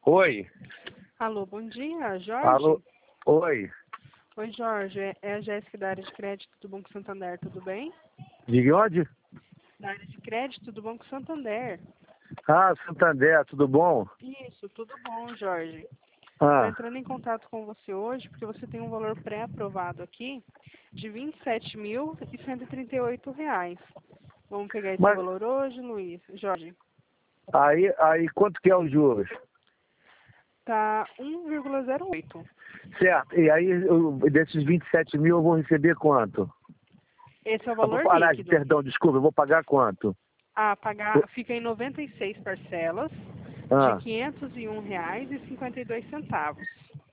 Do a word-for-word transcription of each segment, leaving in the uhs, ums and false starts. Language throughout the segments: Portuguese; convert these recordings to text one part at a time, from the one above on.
Oi. Alô, bom dia, Jorge? Alô. Oi. Oi, Jorge. É a Jéssica da área de crédito do Banco Santander, tudo bem? De onde? Da área de crédito do Banco Santander. Ah, Santander, tudo bom? Isso, tudo bom, Jorge. Estou Ah, entrando em contato com você hoje porque você tem um valor pré-aprovado aqui de vinte e sete mil cento e trinta e oito reais. Vamos pegar esse mas valor hoje, Luiz? Jorge? aí, aí quanto que é os juros? Tá um vírgula zero oito. Certo, e aí eu, desses vinte e sete mil eu vou receber quanto? Esse é o Eu vou valor parar, líquido. perdão, desculpa, eu vou pagar quanto? A pagar fica em noventa e seis parcelas de Ah, quinhentos e um reais e cinquenta e dois centavos.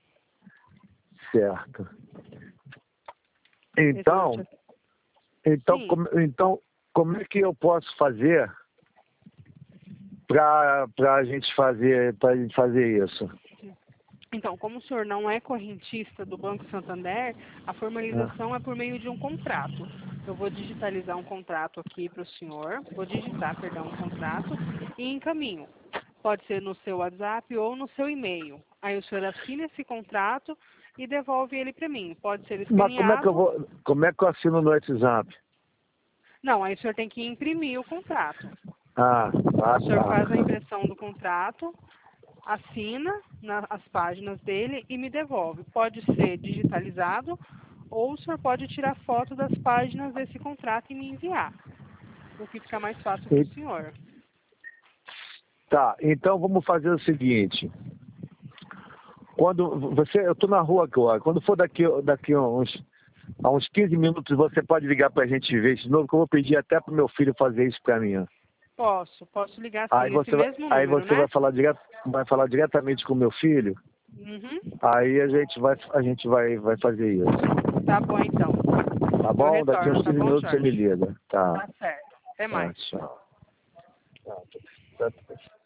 certo. Esse valor Então, de... então, Sim. como, então, como é que eu posso fazer para a gente fazer, pra gente fazer isso? Então, como o senhor não é correntista do Banco Santander, a Ah, formalização é por meio de um contrato. Eu vou digitalizar um contrato aqui para o senhor, vou digitar, perdão, um contrato e encaminho. Pode ser no seu WhatsApp ou no seu e-mail. Aí o senhor assina esse contrato e devolve ele para mim. Pode ser mas como é que eu escaneado. vou, como é que eu assino no WhatsApp? Não, aí o senhor tem que imprimir o contrato. Ah, ah, O senhor faz a tá. impressão do contrato, assina na, as páginas dele e me devolve. Pode ser digitalizado ou o senhor pode tirar foto das páginas desse contrato e me enviar, o que fica mais fácil para o E- senhor. Tá, então vamos fazer o seguinte. Quando você, eu estou na rua agora, quando for daqui, daqui a uns, a uns quinze minutos, você pode ligar para a gente ver de novo, que eu vou pedir até para o meu filho fazer isso para mim. Ó. Posso, posso ligar Aí sim, esse você vai, mesmo aí número, você né? vai falar direto, vai falar diretamente com o meu filho. Uhum. Aí a gente vai, a gente vai, vai fazer isso. Tá bom então. Tá Eu bom? Daqui a uns retorno, tá quinze bom, minutos você me Jorge? liga. Tá. Tá certo. Até Tá, mais. tchau. Tá, tá.